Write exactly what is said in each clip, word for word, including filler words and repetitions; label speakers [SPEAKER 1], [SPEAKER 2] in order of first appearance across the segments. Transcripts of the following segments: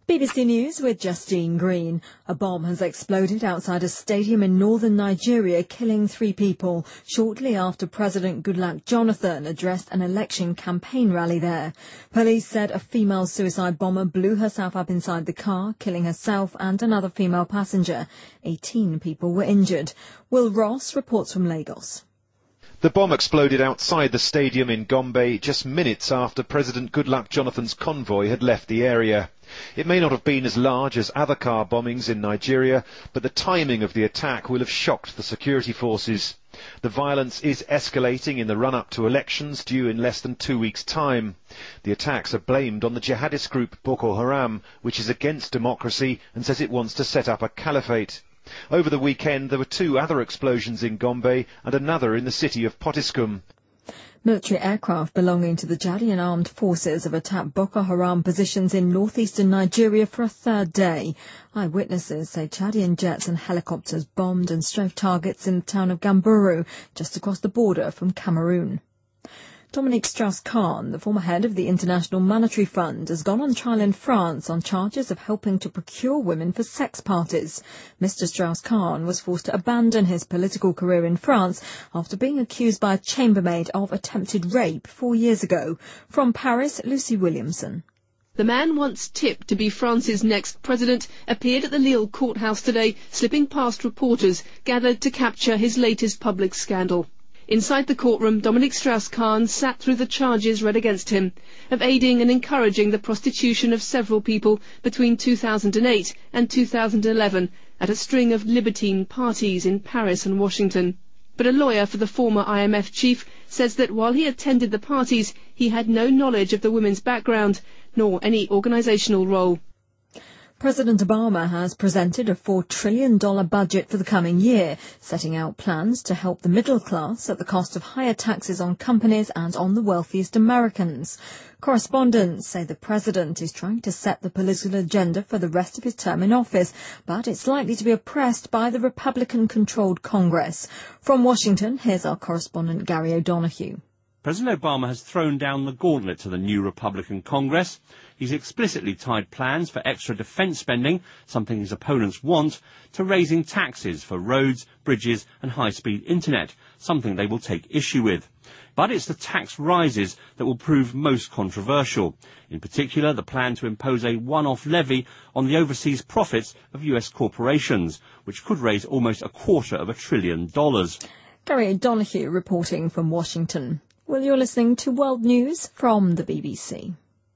[SPEAKER 1] B B C News with Justine Green. A bomb has exploded outside a stadium in northern Nigeria, killing three people, shortly after President Goodluck Jonathan addressed an election campaign rally there. Police said a female suicide bomber blew herself up inside the car, killing herself and another female passenger. Eighteen people were injured. Will Ross reports from Lagos.
[SPEAKER 2] The bomb exploded outside the stadium in Gombe just minutes after President Goodluck Jonathan's convoy had left the area. It may not have been as large as other car bombings in Nigeria, but the timing of the attack will have shocked the security forces. The violence is escalating in the run-up to elections due in less than two weeks' time. The attacks are blamed on the jihadist group Boko Haram, which is against democracy and says it wants to set up a caliphate. Over the weekend, there were two other explosions in Gombe and another in the city of Potiskum.
[SPEAKER 1] Military aircraft belonging to the Chadian armed forces have attacked Boko Haram positions in northeastern Nigeria for a third day. Eyewitnesses say Chadian jets and helicopters bombed and strafed targets in the town of Gamburu, just across the border from Cameroon. Dominique Strauss-Kahn, the former head of the International Monetary Fund, has gone on trial in France on charges of helping to procure women for sex parties. Mister Strauss-Kahn was forced to abandon his political career in France after being accused by a chambermaid of attempted rape four years ago. From Paris, Lucy Williamson.
[SPEAKER 3] The man once tipped to be France's next president appeared at the Lille courthouse today, slipping past reporters gathered to capture his latest public scandal. Inside the courtroom, Dominique Strauss-Kahn sat through the charges read against him of aiding and encouraging the prostitution of several people between two thousand eight and two thousand eleven at a string of libertine parties in Paris and Washington. But a lawyer for the former I M F chief says that while he attended the parties, he had no knowledge of the women's background, nor any organisational role.
[SPEAKER 1] President Obama has presented a four trillion dollars budget for the coming year, setting out plans to help the middle class at the cost of higher taxes on companies and on the wealthiest Americans. Correspondents say the president is trying to set the political agenda for the rest of his term in office, but it's likely to be oppressed by the Republican-controlled Congress. From Washington, here's our correspondent Gary O'Donoghue.
[SPEAKER 4] President Obama has thrown down the gauntlet to the new Republican Congress. He's explicitly tied plans for extra defence spending, something his opponents want, to raising taxes for roads, bridges and high-speed internet, something they will take issue with. But it's the tax rises that will prove most controversial. In particular, the plan to impose a one-off levy on the overseas profits of U S corporations, which could raise almost a quarter of a trillion dollars.
[SPEAKER 1] Gary O'Donoghue reporting from Washington. Well, you're listening to World News from the B B C.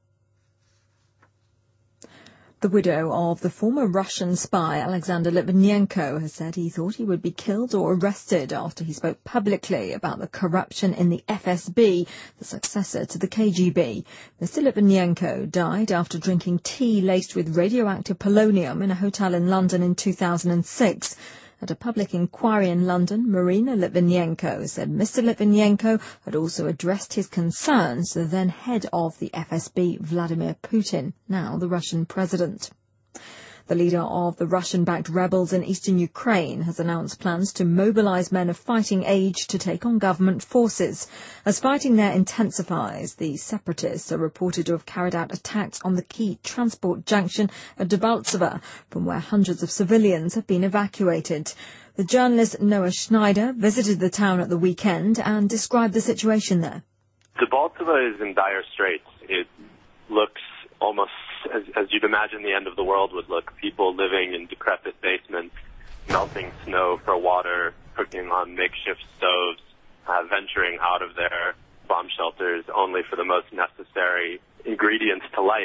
[SPEAKER 1] The widow of the former Russian spy Alexander Litvinenko has said he thought he would be killed or arrested after he spoke publicly about the corruption in the F S B, the successor to the K G B. Mister Litvinenko died after drinking tea laced with radioactive polonium in a hotel in London in two thousand six. At a public inquiry in London, Marina Litvinenko said Mister Litvinenko had also addressed his concerns to the then head of the F S B, Vladimir Putin, now the Russian president. The leader of the Russian-backed rebels in eastern Ukraine has announced plans to mobilize men of fighting age to take on government forces. As fighting there intensifies, the separatists are reported to have carried out attacks on the key transport junction at Debaltseve, from where hundreds of civilians have been evacuated. The journalist Noah Schneider visited the town at the weekend and described the situation there.
[SPEAKER 5] Debaltseve is in dire straits. It looks almost as, as you'd imagine the end of the world would look. People living in decrepit basements, melting snow for water, cooking on makeshift stoves, uh, venturing out of their bomb shelters only for the most necessary ingredients to life.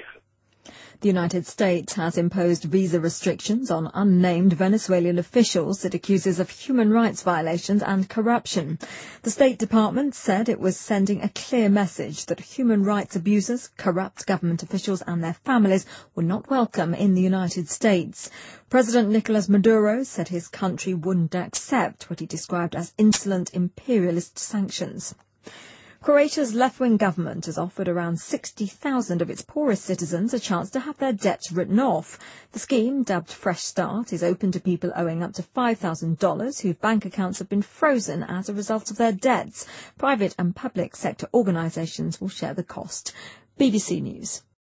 [SPEAKER 1] The United States has imposed visa restrictions on unnamed Venezuelan officials it accuses of human rights violations and corruption. The State Department said it was sending a clear message that human rights abusers, corrupt government officials and their families were not welcome in the United States. President Nicolas Maduro said his country wouldn't accept what he described as insolent imperialist sanctions. Croatia's left-wing government has offered around sixty thousand of its poorest citizens a chance to have their debts written off. The scheme, dubbed Fresh Start, is open to people owing up to five thousand dollars whose bank accounts have been frozen as a result of their debts. Private and public sector organisations will share the cost. B B C News.